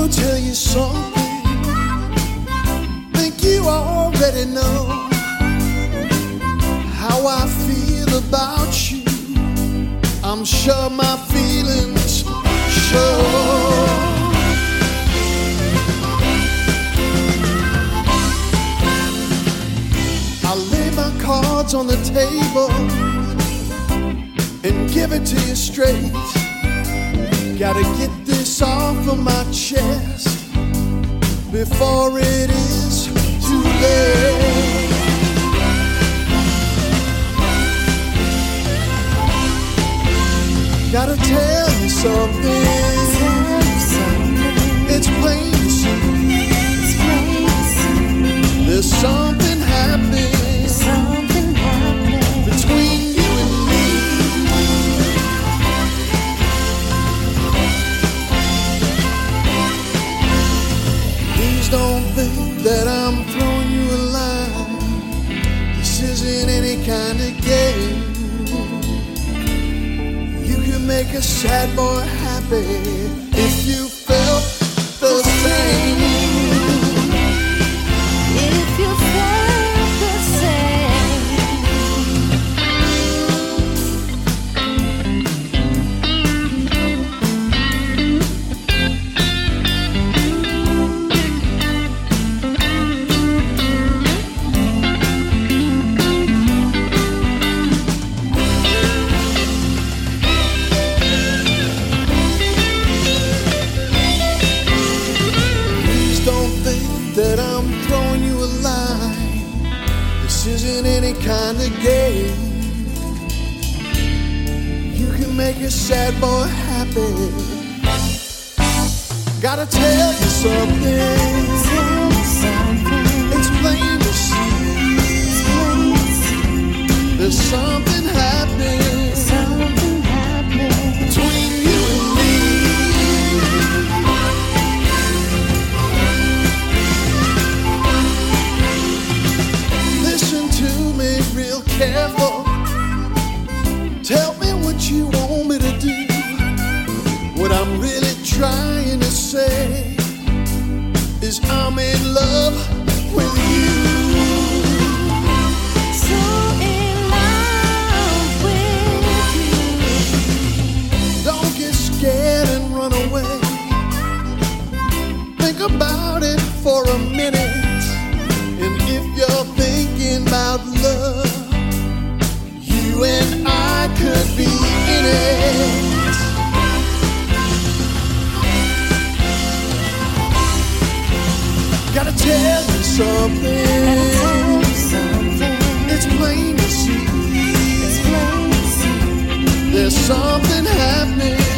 tell you something. Think you already know how I feel about you. I'm sure my feelings show. I lay my cards on the table and give it to you straight. Gotta get this off of my chest before it is too late. Gotta tell you something. It's plain to see. There's something happening between you and me. Please don't think that I'm throwing you a line. This isn't any kind of game. You can make a sad boy happy if you felt the same. If you felt the same. Please don't think that I'm throwing you a line. This isn't any kind of game. You can make a sad boy happy. Gotta tell you something. It's plain to see. There's something happening between you and me. Listen to me real careful. Tell me what you want me to do. What I'm really trying to say is I'm in love with you. So in love with you. Don't get scared and run away. Think about it for a minute. And if you're thinking about love, you and I could be in it. Gotta tell you something. It's plain to see. There's something happening